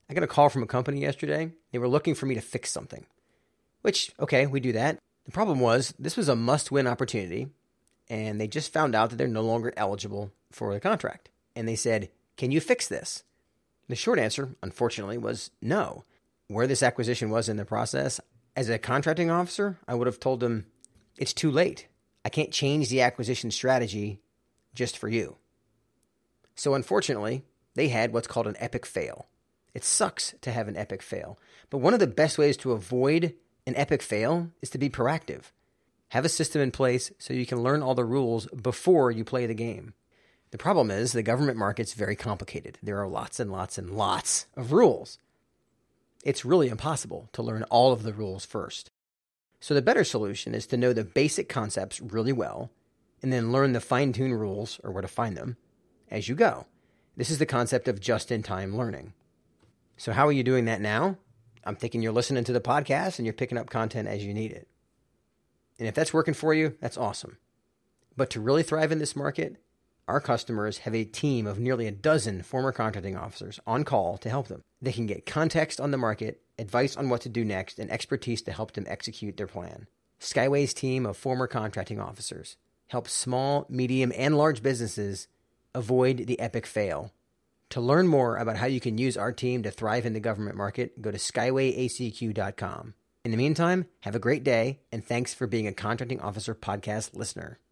I got a call from a company yesterday. They were looking for me to fix something, which, okay, we do that. The problem was this was a must-win opportunity, and they just found out that they're no longer eligible for the contract. And they said, can you fix this? The short answer, unfortunately, was no. Where this acquisition was in the process, as a contracting officer, I would have told them, it's too late. I can't change the acquisition strategy just for you. So unfortunately, they had what's called an epic fail. It sucks to have an epic fail, but one of the best ways to avoid an epic fail is to be proactive. Have a system in place so you can learn all the rules before you play the game. The problem is the government market's very complicated. There are lots and lots and lots of rules. It's really impossible to learn all of the rules first. So the better solution is to know the basic concepts really well and then learn the fine-tuned rules, or where to find them, as you go. This is the concept of just-in-time learning. So how are you doing that now? I'm thinking you're listening to the podcast and you're picking up content as you need it. And if that's working for you, that's awesome. But to really thrive in this market, our customers have a team of nearly a dozen former contracting officers on call to help them. They can get context on the market, advice on what to do next, and expertise to help them execute their plan. Skyway's team of former contracting officers helps small, medium, and large businesses avoid the epic fail. To learn more about how you can use our team to thrive in the government market, go to skywayacq.com. In the meantime, have a great day, and thanks for being a Contracting Officer Podcast listener.